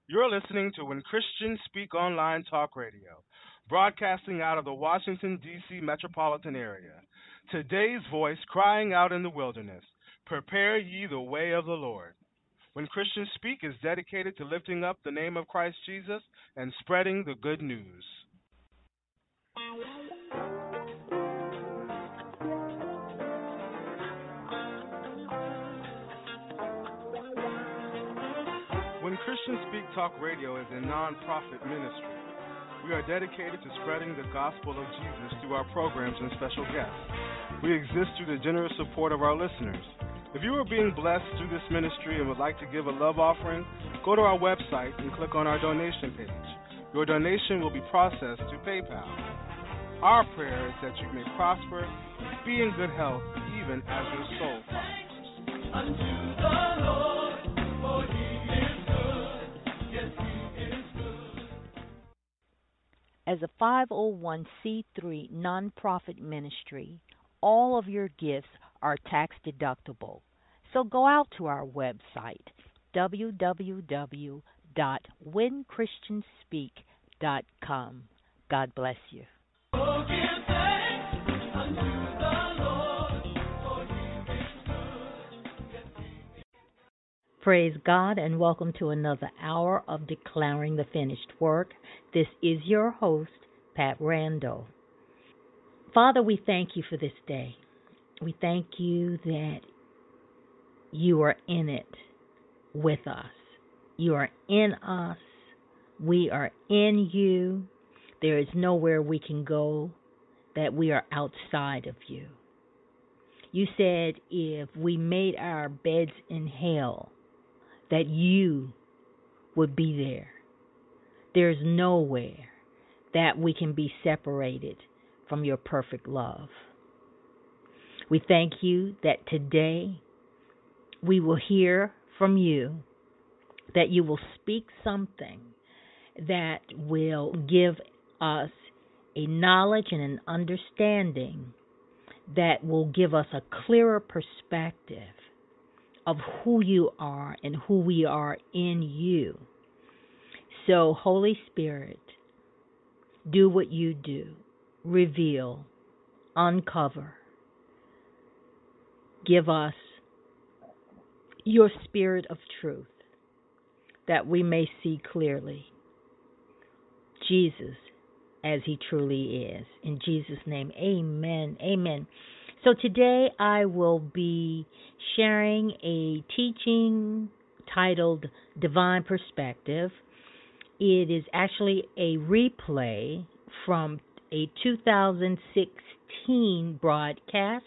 You're listening to When Christians Speak Online Talk Radio, broadcasting out of the Washington, D.C. metropolitan area. Today's voice crying out in the wilderness, prepare ye the way of the Lord. When Christians Speak is dedicated to lifting up the name of Christ Jesus and spreading the good news. When Christians Speak Talk Radio is a non-profit ministry. We are dedicated to spreading the gospel of Jesus through our programs and special guests. We exist through the generous support of our listeners. If you are being blessed through this ministry and would like to give a love offering, go to our website and click on our donation page. Your donation will be processed through PayPal. Our prayer is that you may prosper, be in good health, even as your soul prospers. Unto the Lord, for he is good. Yes, he is good. As a 501c3 nonprofit ministry, all of your gifts are tax deductible. So go out to our website, www.whenchristianspeak.com. God bless you. Oh, give thanks unto the Lord, for he is good. Praise God and welcome to another hour of Declaring the Finished Work. This is your host, Pat Randall. Father, we thank you for this day. We thank you that you are in it with us. You are in us. We are in you. There is nowhere we can go that we are outside of you. You said if we made our beds in hell, that you would be there. There's nowhere that we can be separated from your perfect love. We thank you that today we will hear from you, that you will speak something that will give us a knowledge and an understanding that will give us a clearer perspective of who you are and who we are in you. So, Holy Spirit, do what you do. Reveal, uncover. Give us your spirit of truth that we may see clearly Jesus as he truly is. In Jesus' name, amen. Amen. So today I will be sharing a teaching titled Divine Perspective. It is actually a replay from a 2016 broadcast,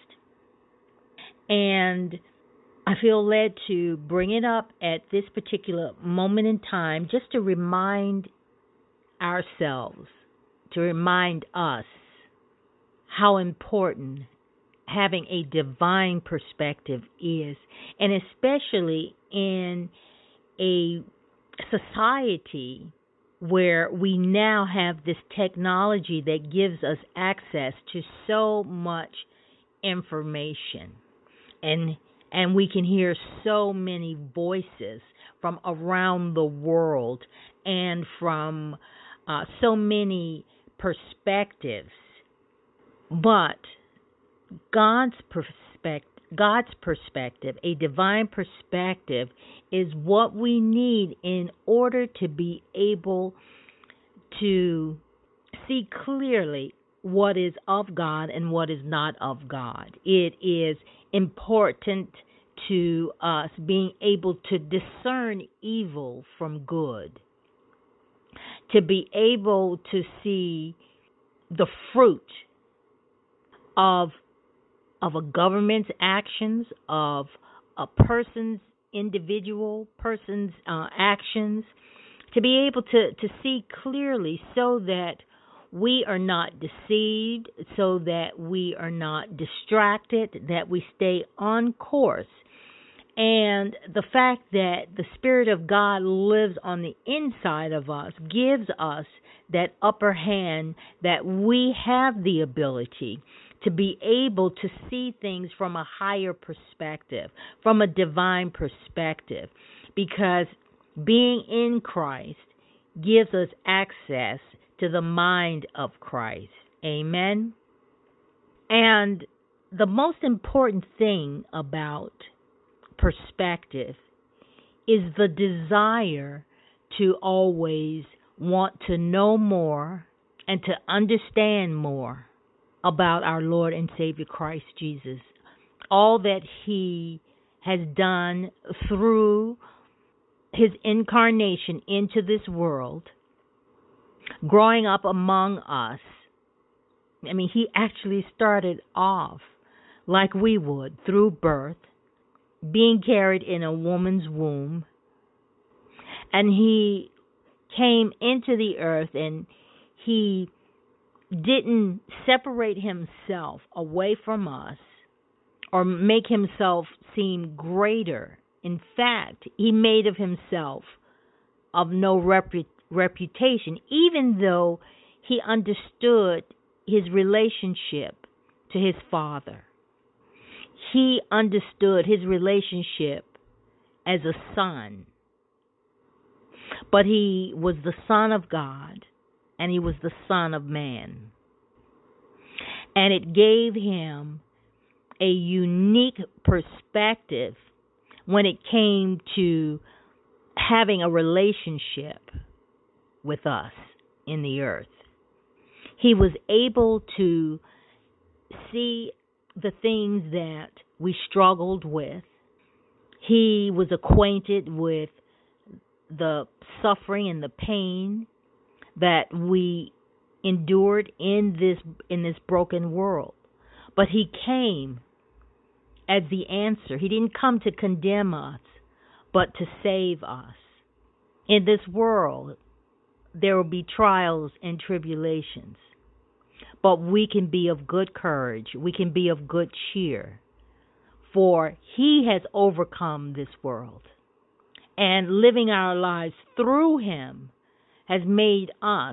and I feel led to bring it up at this particular moment in time just to remind ourselves, to remind us how important having a divine perspective is, and especially in a society where we now have this technology that gives us access to so much information, and we can hear so many voices from around the world and from so many perspectives. But God's perspective, a divine perspective, is what we need in order to be able to see clearly what is of God and what is not of God. It is important to us being able to discern evil from good, to be able to see the fruit of a government's actions, of a individual person's actions, to be able to see clearly so that we are not deceived, so that we are not distracted, that we stay on course. And the fact that the Spirit of God lives on the inside of us gives us that upper hand, that we have the ability to be able to see things from a higher perspective, from a divine perspective. Because Being in Christ gives us access to the mind of Christ. Amen. And the most important thing about perspective is the desire to always want to know more and to understand more about our Lord and Savior Christ Jesus. All that He has done through His incarnation into this world, growing up among us. I mean, He actually started off like we would, through birth, being carried in a woman's womb. And He came into the earth, and He didn't separate Himself away from us or make Himself seem greater. In fact, He made of Himself of no reputation, even though He understood His relationship to His Father. He understood His relationship as a son. But He was the Son of God, and He was the Son of man. And it gave Him a unique perspective when it came to having a relationship with us in the earth. He was able to see the things that we struggled with. He was acquainted with the suffering and the pain that we endured in this broken world. But He came as the answer. He didn't come to condemn us, but to save us. In this world, there will be trials and tribulations, but we can be of good courage. We can be of good cheer, for He has overcome this world. And living our lives through Him has made us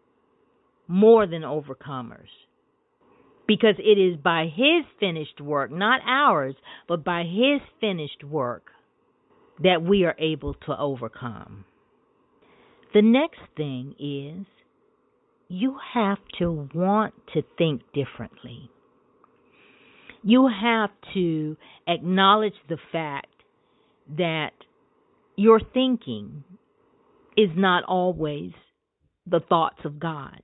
more than overcomers. Because it is by His finished work, not ours, but by His finished work, that we are able to overcome. The next thing is, you have to want to think differently. You have to acknowledge the fact that your thinking is not always the thoughts of God.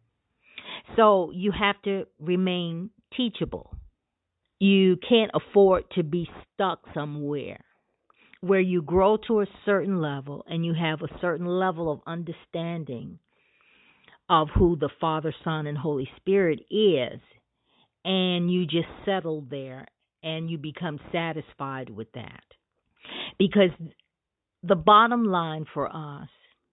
So you have to remain teachable. You can't afford to be stuck somewhere where you grow to a certain level and you have a certain level of understanding of who the Father, Son, and Holy Spirit is, and you just settle there and you become satisfied with that. Because the bottom line for us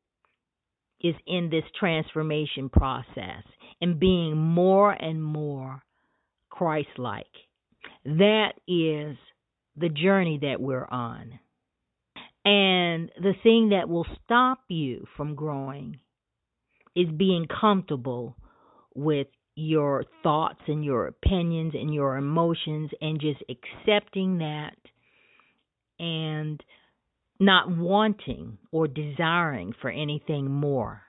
is in this transformation process and being more and more Christ-like. That is the journey that we're on. And the thing that will stop you from growing is being comfortable with your thoughts and your opinions and your emotions and just accepting that and not wanting or desiring for anything more.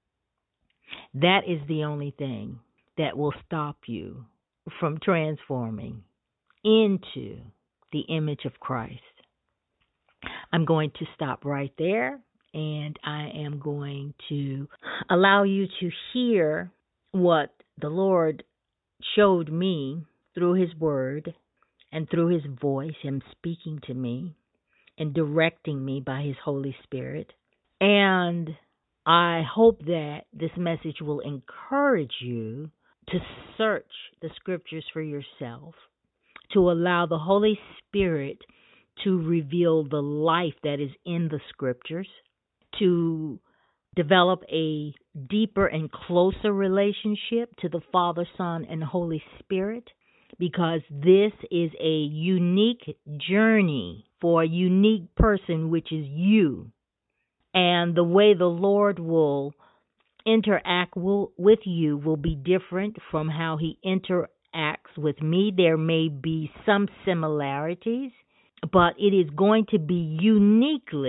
That is the only thing that will stop you from transforming into the image of Christ. I'm going to stop right there, and I am going to allow you to hear what the Lord showed me through His Word and through His voice, Him speaking to me and directing me by His Holy Spirit. And I hope that this message will encourage you to search the Scriptures for yourself, to allow the Holy Spirit to reveal the life that is in the Scriptures, to develop a deeper and closer relationship to the Father, Son, and Holy Spirit, because this is a unique journey for a unique person, which is you. And the way the Lord will interact with you will be different from how He interacts with me. There may be some similarities, but it is going to be uniquely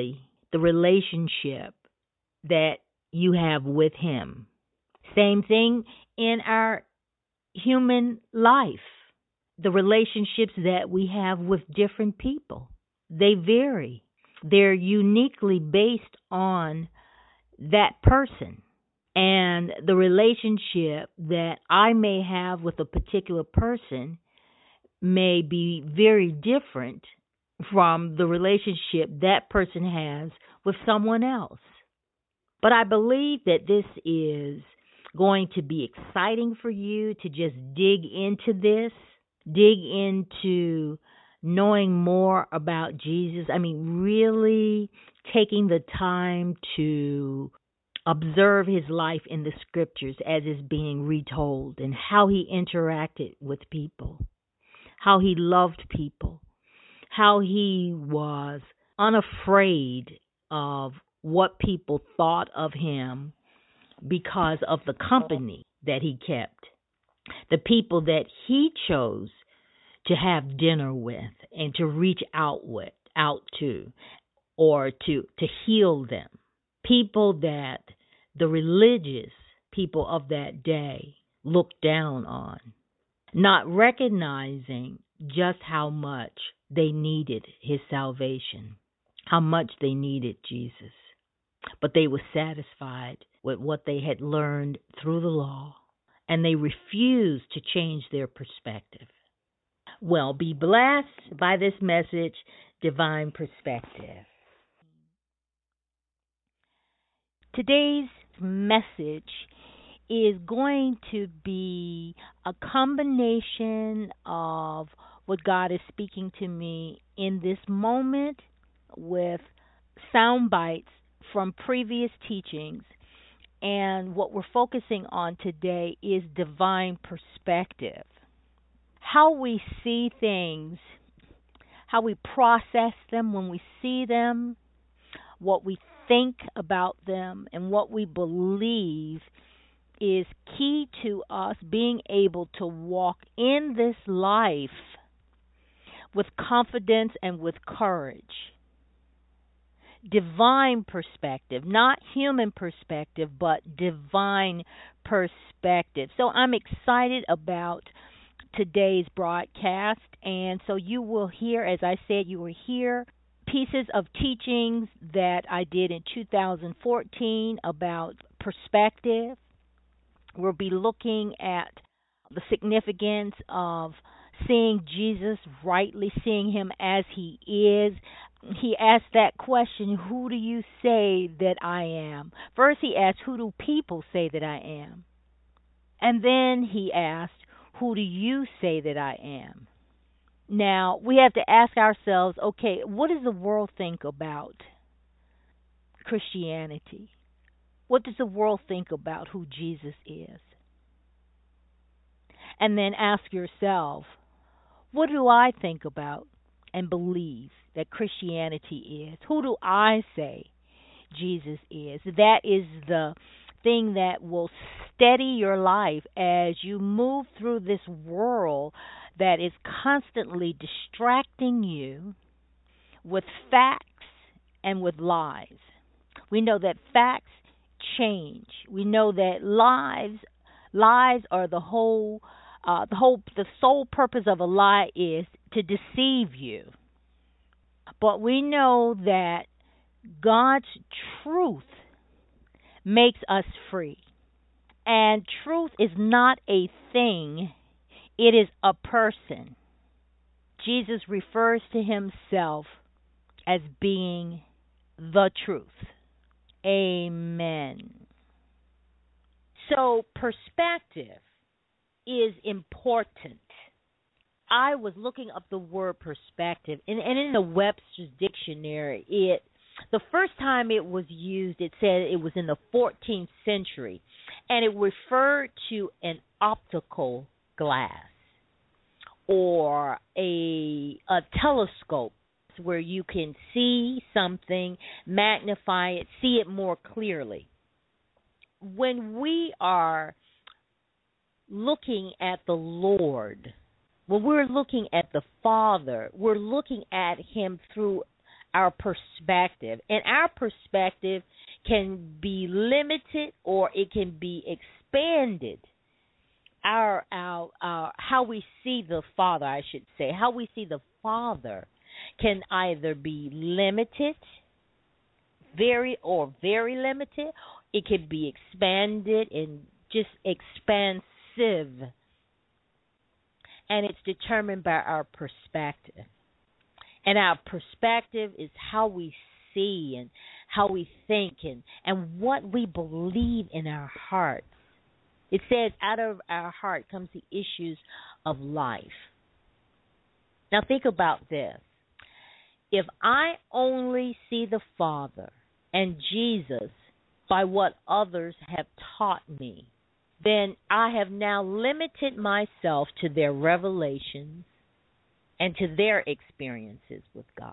the relationship that you have with Him. Same thing in our human life. The relationships that we have with different people, they vary. They're uniquely based on that person. And the relationship that I may have with a particular person may be very different from the relationship that person has with someone else. But I believe that this is going to be exciting for you to just dig into this, dig into knowing more about Jesus. I mean, really taking the time to observe his life in the scriptures as it's being retold and how he interacted with people, how he loved people, how he was unafraid of what people thought of him because of the company that he kept, the people that he chose to have dinner with and to reach out to, or to heal them. People that the religious people of that day looked down on, not recognizing just how much they needed his salvation, how much they needed Jesus. But they were satisfied with what they had learned through the law, and they refused to change their perspective. Well, be blessed by this message, Divine Perspective. Today's message is going to be a combination of what God is speaking to me in this moment with sound bites from previous teachings. And what we're focusing on today is divine perspective. How we see things, how we process them when we see them, what we think about them, and what we believe is key to us being able to walk in this life with confidence and with courage. Divine perspective, not human perspective, but divine perspective. So I'm excited about today's broadcast, and so you will hear, as I said, you will hear pieces of teachings that I did in 2014 about perspective. We'll be looking at the significance of seeing Jesus rightly, seeing him as he is. He asked that question, who do you say that I am? First he asked, who do people say that I am? And then he asked, who do you say that I am? Now, we have to ask ourselves, okay, what does the world think about Christianity? What does the world think about who Jesus is? And then ask yourself, what do I think about and believe that Christianity is? Who do I say Jesus is? That is the thing that will steady your life as you move through this world that is constantly distracting you with facts and with lies. We know that facts change. We know that lies are the sole purpose of a lie is to deceive you. But we know that God's truth makes us free. And truth is not a thing, it is a person. Jesus refers to himself as being the truth. Amen. So perspective is important. I was looking up the word perspective, and in the Webster's dictionary, the first time it was used, it said it was in the 14th century, and it referred to an optical glass or a telescope where you can see something, magnify it, see it more clearly. When we are looking at the Lord, when we're looking at the Father, we're looking at him through our perspective. And our perspective can be limited or it can be expanded. Our how we see the Father, I should say, how we see the Father can either be limited, very limited. It can be expanded and just expansive. And it's determined by our perspective. And our perspective is how we see and how we think and what we believe in our hearts. It says out of our heart comes the issues of life. Now think about this. If I only see the Father and Jesus by what others have taught me, then I have now limited myself to their revelations and to their experiences with God.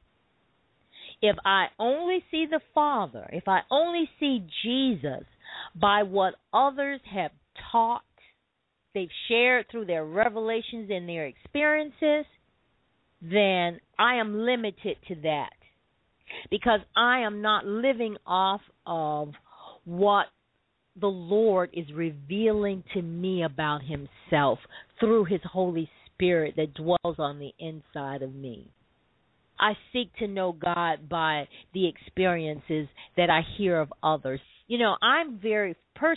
If I only see the Father, if I only see Jesus by what others have taught, they've shared through their revelations and their experiences, then I am limited to that because I am not living off of what the Lord is revealing to me about himself through his Holy Spirit that dwells on the inside of me. I seek to know God by the experiences that I hear of others. You know, I'm very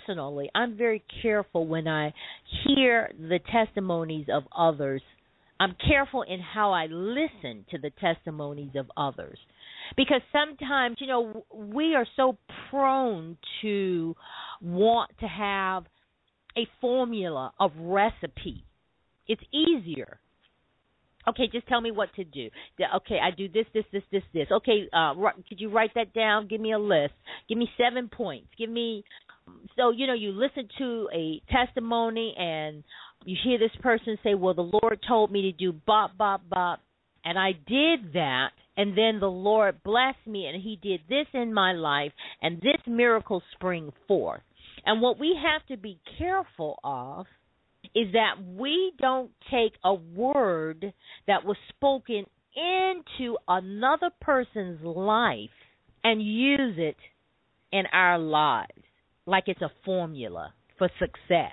careful when I hear the testimonies of others. I'm careful in how I listen to the testimonies of others. Because sometimes, you know, we are so prone to want to have a formula, of recipe. It's easier. Okay, just tell me what to do. Okay, I do this. Okay, could you write that down? Give me a list. Give me 7 points. So, you know, you listen to a testimony and you hear this person say, well, the Lord told me to do bop, bop, bop, and I did that, and then the Lord blessed me, and he did this in my life, and this miracle sprang forth. And what we have to be careful of is that we don't take a word that was spoken into another person's life and use it in our lives like it's a formula for success.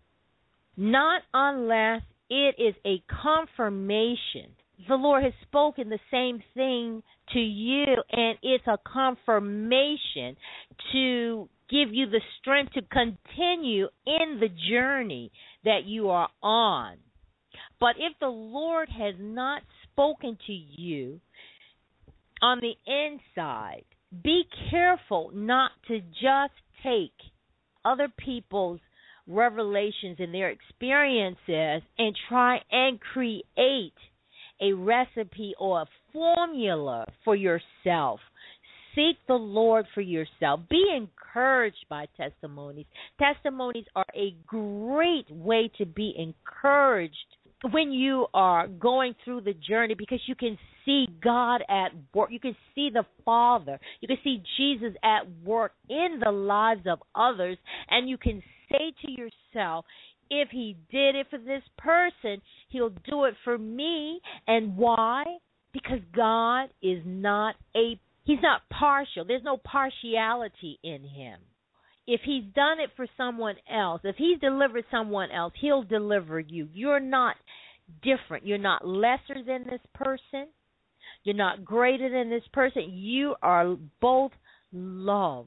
Not unless it is a confirmation. The Lord has spoken the same thing to you, and it's a confirmation to give you the strength to continue in the journey that you are on. But if the Lord has not spoken to you on the inside, be careful not to just take other people's revelations and their experiences and try and create a recipe or a formula for yourself. Seek the Lord for yourself. Be encouraged by testimonies. Testimonies are a great way to be encouraged when you are going through the journey, because you can see God at work. You can see the Father. You can see Jesus at work in the lives of others, and you can say to yourself, if he did it for this person, he'll do it for me. And why? Because God is he's not partial. There's no partiality in him. If he's done it for someone else, if he's delivered someone else, he'll deliver you. You're not different. You're not lesser than this person. You're not greater than this person. You are both loved.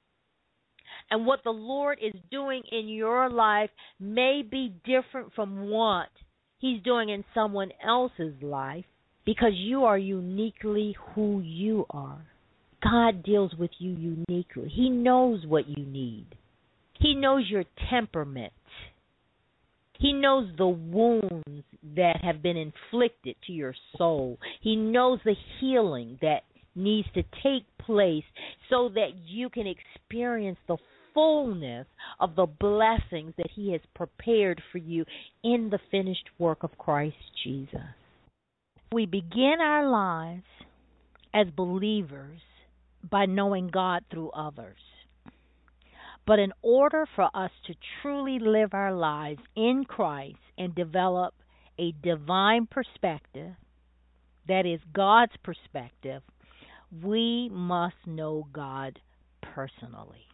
And what the Lord is doing in your life may be different from what he's doing in someone else's life, because you are uniquely who you are. God deals with you uniquely. He knows what you need. He knows your temperament. He knows the wounds that have been inflicted to your soul. He knows the healing that needs to take place so that you can experience the fullness of the blessings that he has prepared for you in the finished work of Christ Jesus. We begin our lives as believers by knowing God through others. But in order for us to truly live our lives in Christ and develop a divine perspective, that is God's perspective We must know God personally.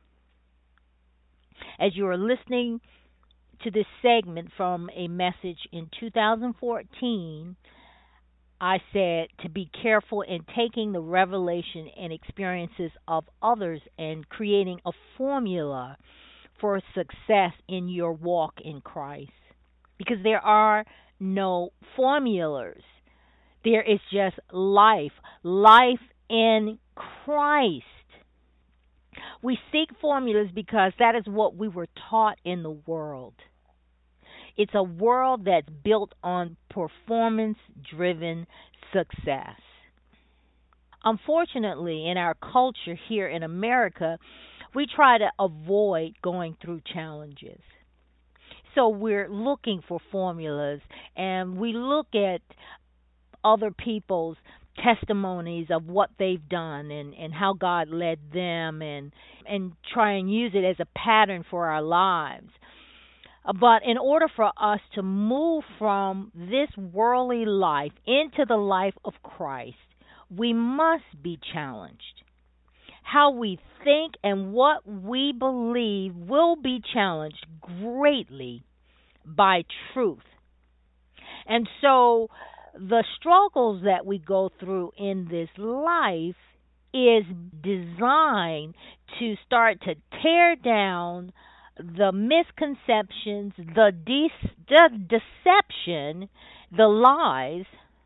As you are listening to this segment from a message in 2014, I said to be careful in taking the revelation and experiences of others and creating a formula for success in your walk in Christ. Because there are no formulas, there is just life in Christ. We seek formulas because that is what we were taught in the world. It's a world that's built on performance driven success. Unfortunately, in our culture here in America, we try to avoid going through challenges. So we're looking for formulas and we look at other people's testimonies of what they've done and how God led them and try and use it as a pattern for our lives. But in order for us to move from this worldly life into the life of Christ, we must be challenged. How we think and what we believe will be challenged greatly by truth. And so the struggles that we go through in this life is designed to start to tear down the misconceptions, the deception, the lies,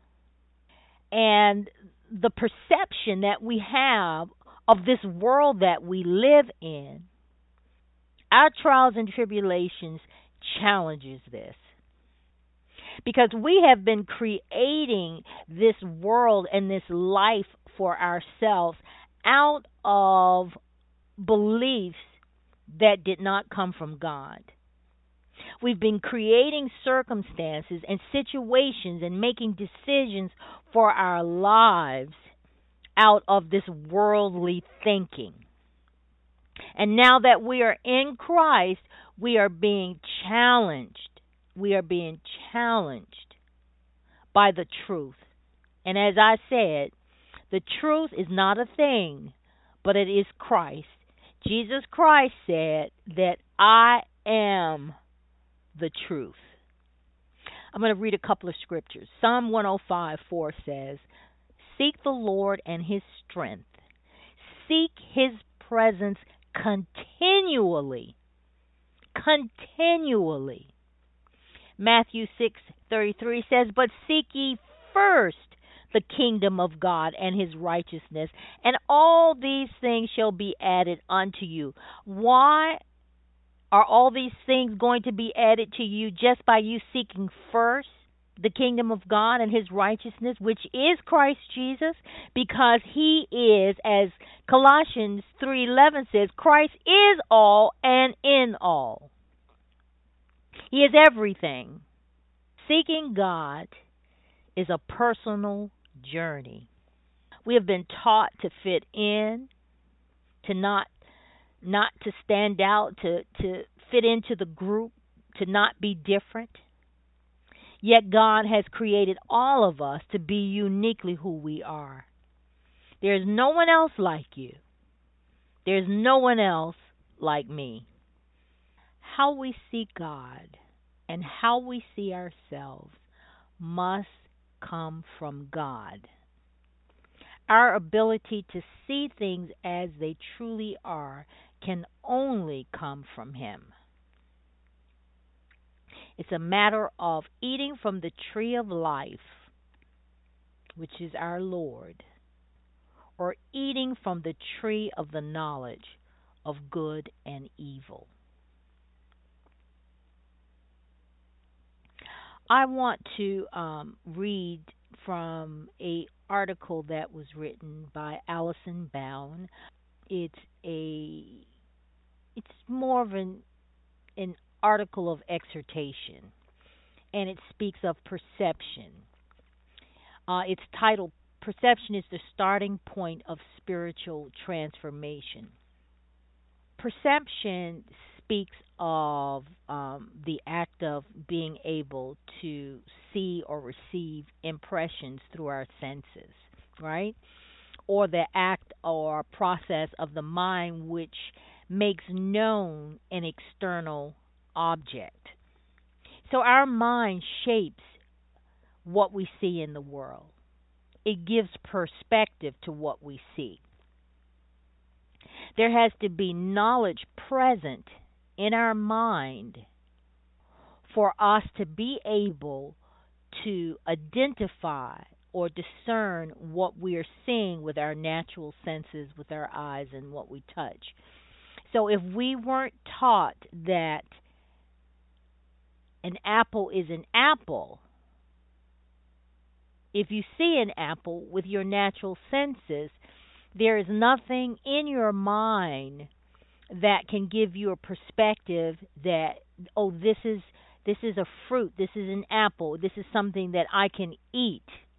and the perception that we have of this world that we live in. Our trials and tribulations challenges this. Because we have been creating this world and this life for ourselves out of beliefs that did not come from God. We've been creating circumstances and situations and making decisions for our lives out of this worldly thinking. And now that we are in Christ, we are being challenged. We are being challenged by the truth. And as I said, the truth is not a thing, but it is Christ. Jesus Christ said that I am the truth. I'm going to read a couple of scriptures. Psalm 105:4 says, "Seek the Lord and his strength. Seek his presence continually." Continually. Matthew 6:33 says, "But seek ye first the kingdom of God and his righteousness, and all these things shall be added unto you." Why are all these things going to be added to you just by you seeking first the kingdom of God and his righteousness, which is Christ Jesus? Because he is, as Colossians 3:11 says, Christ is all and in all. He is everything. Seeking God is a personal journey. We have been taught to fit in, to not to stand out, to fit into the group, to not be different. Yet God has created all of us to be uniquely who we are. There's no one else like you. There's no one else like me. How we see God and how we see ourselves must come from God. Our ability to see things as they truly are can only come from him. It's a matter of eating from the tree of life, which is our Lord, or eating from the tree of the knowledge of good and evil. I want to read from a article that was written by Allison Bound. It's more of an article of exhortation, and it speaks of perception. It's titled "Perception is the Starting Point of Spiritual Transformation." Perception speaks of the act of being able to see or receive impressions through our senses, right? or the act or process of the mind which makes known an external object. So our mind shapes what we see in the world. It gives perspective to what we see. There has to be knowledge present in our mind for us to be able to identify or discern what we are seeing with our natural senses, with our eyes, and what we touch. So if we weren't taught that an apple is an apple, if you see an apple with your natural senses, there is nothing in your mind that can give you a perspective that, oh, this is a fruit, this is an apple, this is something that I can eat.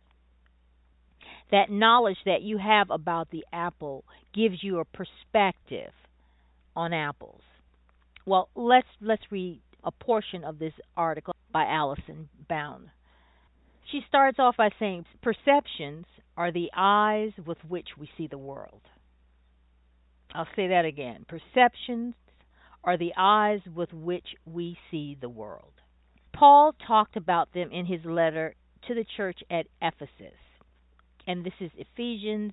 That knowledge that you have about the apple gives you a perspective on apples. Well, let's read a portion of this article by Alison Bound. She starts off by saying, perceptions are the eyes with which we see the world. I'll say that again. Perceptions are the eyes with which we see the world. Paul talked about them in his letter to the church at Ephesus. And this is Ephesians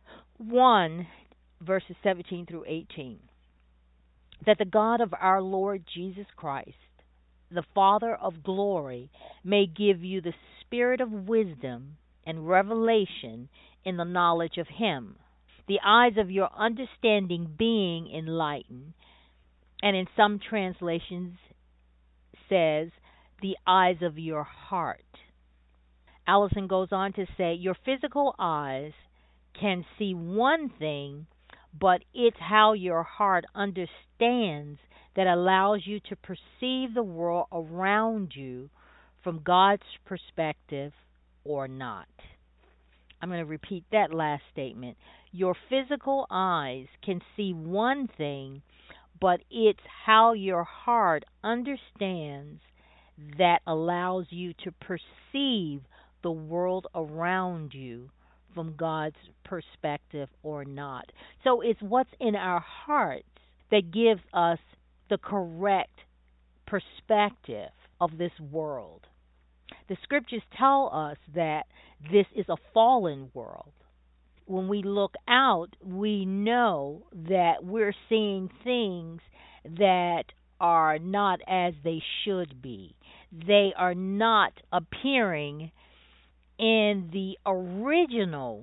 1, verses 17 through 18. That the God of our Lord Jesus Christ, the Father of glory, may give you the spirit of wisdom and revelation in the knowledge of Him, the eyes of your understanding being enlightened, and in some translations says, the eyes of your heart. Allison goes on to say, your physical eyes can see one thing, but it's how your heart understands that allows you to perceive the world around you from God's perspective or not. I'm going to repeat that last statement. Your physical eyes can see one thing, but it's how your heart understands that allows you to perceive the world around you from God's perspective or not. So it's what's in our hearts that gives us the correct perspective of this world. The scriptures tell us that this is a fallen world. When we look out, we know that we're seeing things that are not as they should be. They are not appearing in the original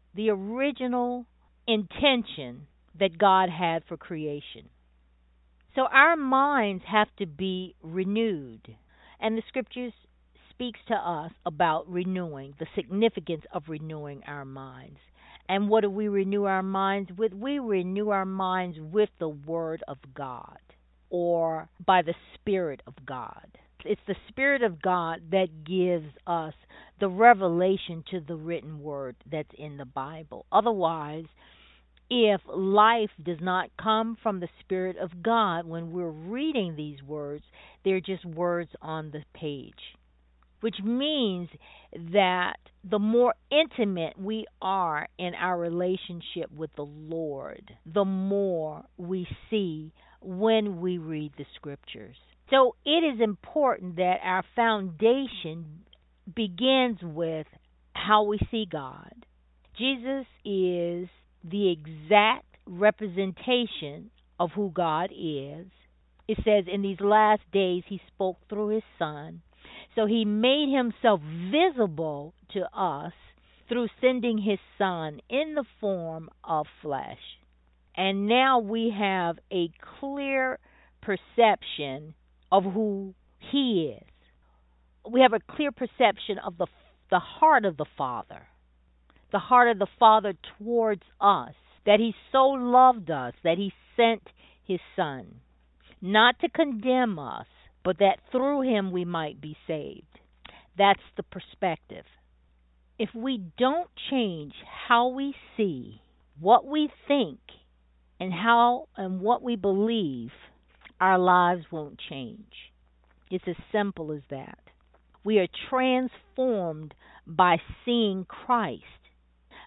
intention that God had for creation. So our minds have to be renewed. And the scriptures speaks to us about renewing, the significance of renewing our minds. And what do we renew our minds with? We renew our minds with the Word of God, or by the Spirit of God. It's the Spirit of God that gives us the revelation to the written Word that's in the Bible. Otherwise, if life does not come from the Spirit of God, when we're reading these words, they're just words on the page. Which means that the more intimate we are in our relationship with the Lord, the more we see when we read the scriptures. So it is important that our foundation begins with how we see God. Jesus is the exact representation of who God is. It says in these last days He spoke through His Son. So He made Himself visible to us through sending His Son in the form of flesh. And now we have a clear perception of who He is. We have a clear perception of the heart of the Father. The heart of the Father towards us. That He so loved us that He sent His Son. Not to condemn us, but that through Him we might be saved. That's the perspective. If we don't change how we see, what we think, and what we believe, our lives won't change. It's as simple as that. We are transformed by seeing Christ,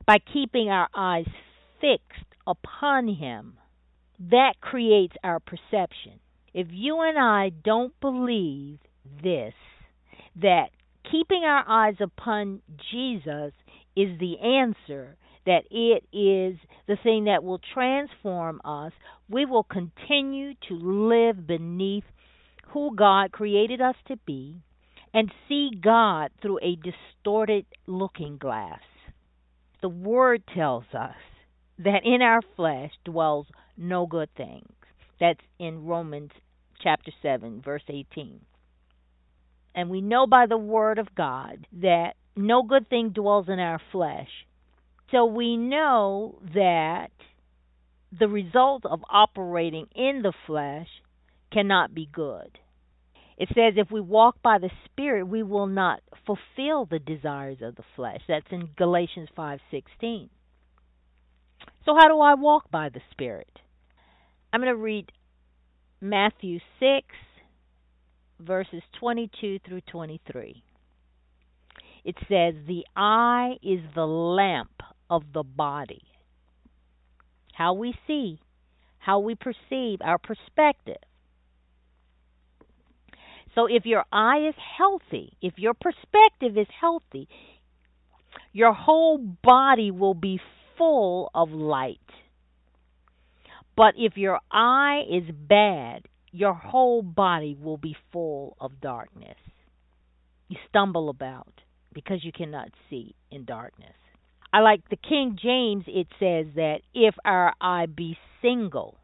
by keeping our eyes fixed upon Him. That creates our perception. If you and I don't believe this, that keeping our eyes upon Jesus is the answer, that it is the thing that will transform us, we will continue to live beneath who God created us to be and see God through a distorted looking glass. The Word tells us that in our flesh dwells no good things. That's in Romans chapter 7, verse 18. And we know by the Word of God that no good thing dwells in our flesh. So we know that the result of operating in the flesh cannot be good. It says if we walk by the Spirit, we will not fulfill the desires of the flesh. That's in Galatians 5:16. So how do I walk by the Spirit? I'm going to read Matthew 6, verses 22 through 23. It says, the eye is the lamp of the body. How we see, how we perceive, our perspective. So if your eye is healthy, if your perspective is healthy, your whole body will be full of light. But if your eye is bad, your whole body will be full of darkness. You stumble about because you cannot see in darkness. I like the King James, it says that if our eye be single,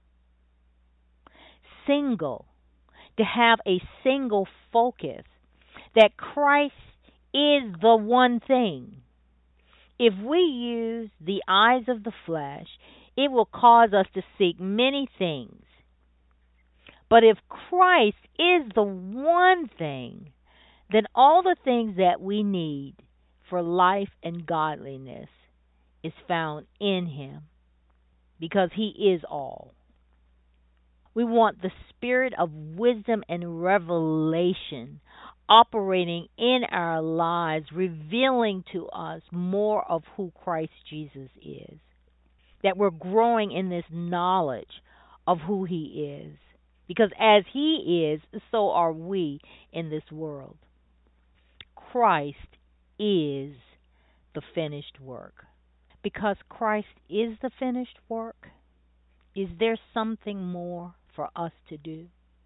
to have a single focus, that Christ is the one thing. If we use the eyes of the flesh, it will cause us to seek many things. But if Christ is the one thing, then all the things that we need for life and godliness is found in Him, because He is all. We want the spirit of wisdom and revelation operating in our lives, revealing to us more of who Christ Jesus is. That we're growing in this knowledge of who He is. Because as He is, so are we in this world. Christ is the finished work. Because Christ is the finished work, is there something more for us to do?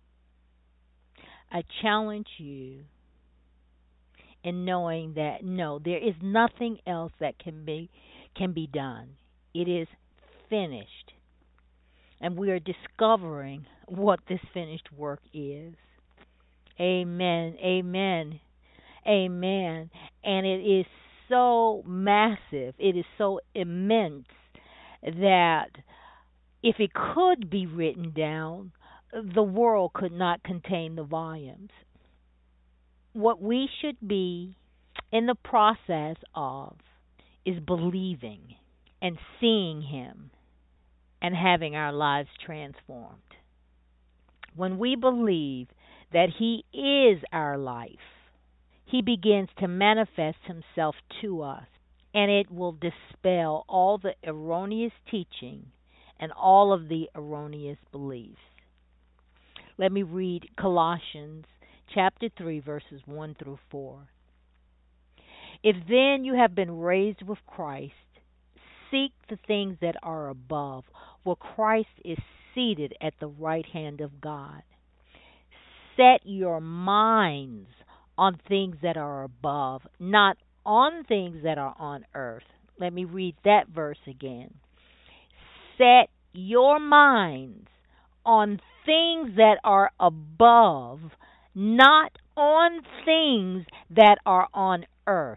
I challenge you in knowing that no, there is nothing else that can be done. It is finished. And we are discovering what this finished work is. Amen. Amen. Amen. And it is so massive, it is so immense that if it could be written down, the world could not contain the volumes. What we should be in the process of is believing and seeing Him and having our lives transformed. When we believe that He is our life, He begins to manifest Himself to us, and it will dispel all the erroneous teaching and all of the erroneous beliefs. Let me read Colossians chapter 3, verses 1 through 4. If then you have been raised with Christ, seek the things that are above, where Christ is seated at the right hand of God. Set your minds on things that are above, not on things that are on earth. Let me read that verse again. Set your minds on things that are above, not on things that are on earth.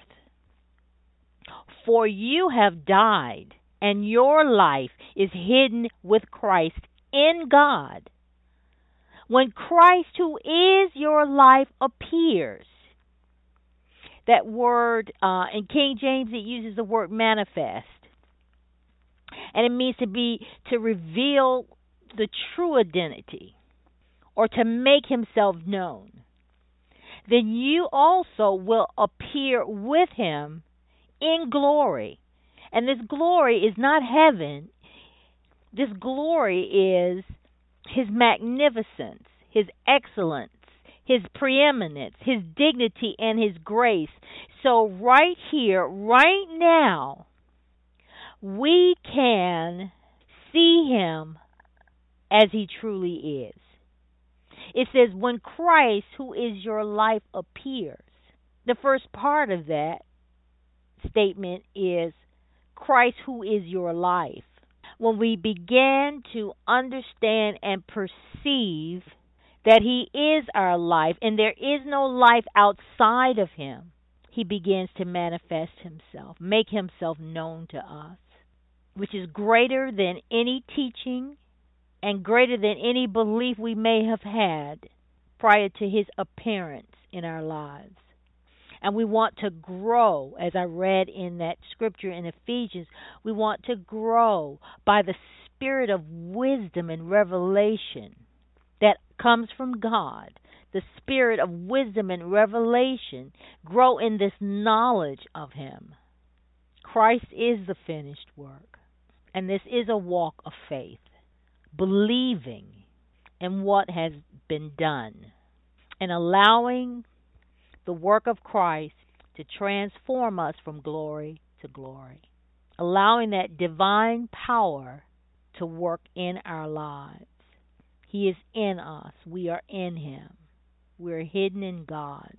For you have died, and your life is hidden with Christ in God. When Christ, who is your life, appears, that word, in King James, it uses the word manifest. And it means to reveal the true identity, or to make Himself known. Then you also will appear with Him in glory. And this glory is not heaven. This glory is his magnificence, his excellence, his preeminence, his dignity, and his grace. So right here, right now, we can see him as he truly is. It says, when Christ, who is your life, appears. The first part of that statement is Christ, who is your life. When we begin to understand and perceive that he is our life and there is no life outside of him, he begins to manifest himself, make himself known to us, which is greater than any teaching and greater than any belief we may have had prior to his appearance in our lives. And we want to grow, as I read in that scripture in Ephesians, we want to grow by the spirit of wisdom and revelation that comes from God. The spirit of wisdom and revelation, grow in this knowledge of him. Christ is the finished work. And this is a walk of faith, believing in what has been done and allowing the work of Christ to transform us from glory to glory, allowing that divine power to work in our lives. He is in us. We are in him. We're hidden in God,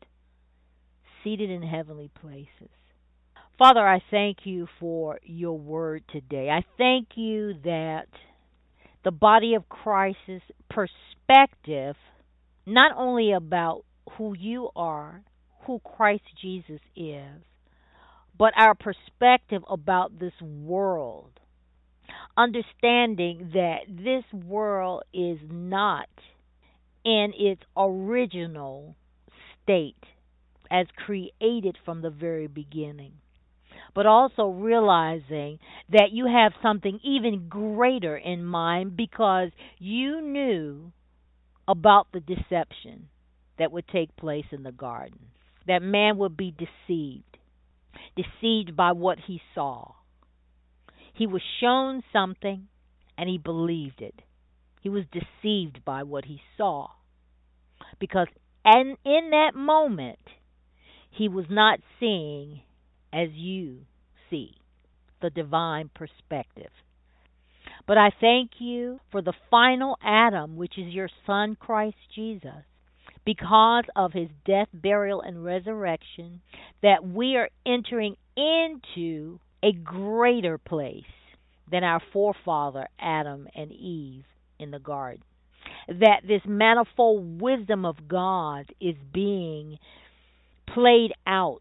seated in heavenly places. Father, I thank you for your word today. I thank you that the body of Christ's perspective, not only about who you are, who Christ Jesus is, but our perspective about this world, understanding that this world is not in its original state as created from the very beginning, but also realizing that you have something even greater in mind because you knew about the deception that would take place in the garden, that man would be deceived by what he saw. He was shown something and he believed it. He was deceived by what he saw because in that moment he was not seeing as you see, the divine perspective. But I thank you for the final Adam, which is your Son, Christ Jesus, because of his death, burial, and resurrection, that we are entering into a greater place than our forefather Adam and Eve in the garden. That this manifold wisdom of God is being played out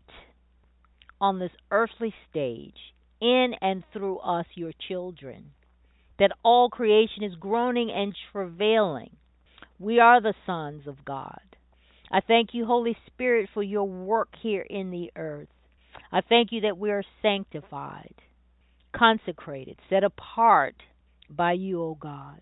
on this earthly stage in and through us, your children. That all creation is groaning and travailing. We are the sons of God. I thank you, Holy Spirit, for your work here in the earth. I thank you that we are sanctified, consecrated, set apart by you, O God.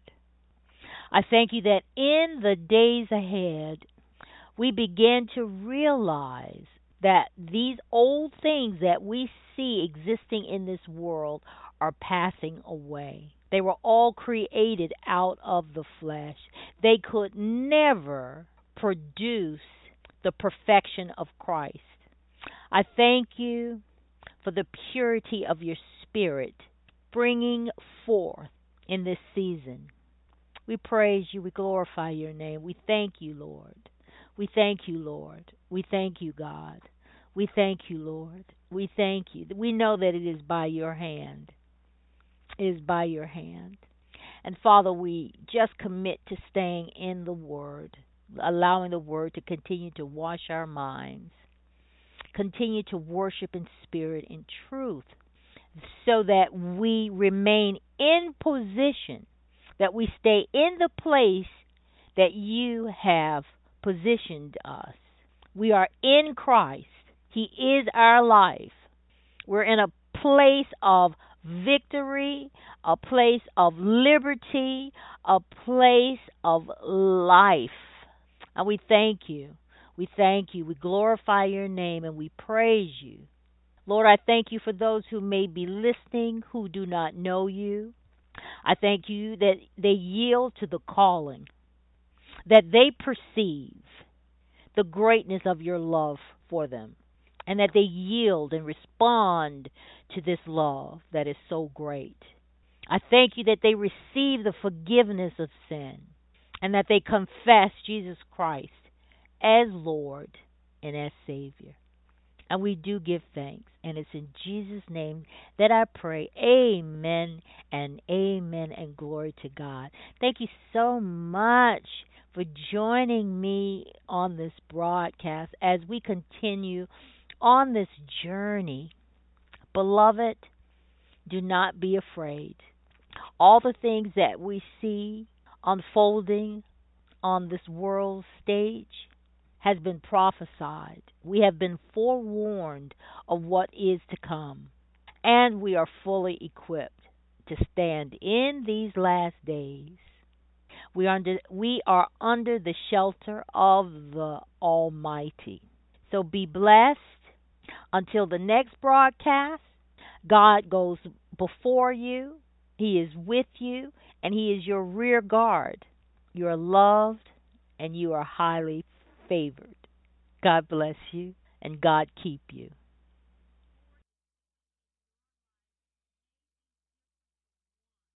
I thank you that in the days ahead, we begin to realize that these old things that we see existing in this world are passing away. They were all created out of the flesh. They could never produce the perfection of Christ. I thank you for the purity of your Spirit bringing forth in this season. We praise you. We glorify your name. We thank you, Lord. We thank you, Lord. We thank you, God. We thank you, Lord. We thank you. We know that it is by your hand. It is by your hand. And Father, we just commit to staying in the Word, allowing the Word to continue to wash our minds, continue to worship in spirit and truth, so that we remain in position, that we stay in the place that you have positioned us. We are in Christ. He is our life. We're in a place of victory, a place of liberty, a place of life. And we thank you. We thank you. We glorify your name and we praise you. Lord, I thank you for those who may be listening who do not know you. I thank you that they yield to the calling, that they perceive the greatness of your love for them, and that they yield and respond to this love that is so great. I thank you that they receive the forgiveness of sin and that they confess Jesus Christ as Lord and as Savior. And we do give thanks. And it's in Jesus' name that I pray. Amen and amen and glory to God. Thank you so much for joining me on this broadcast as we continue on this journey. Beloved, do not be afraid. All the things that we see unfolding on this world stage has been prophesied. We have been forewarned of what is to come, and we are fully equipped to stand in these last days. We are under the shelter of the Almighty. So be blessed. Until the next broadcast, God goes before you. He is with you, and He is your rear guard. You are loved, and you are highly favored. God bless you, and God keep you.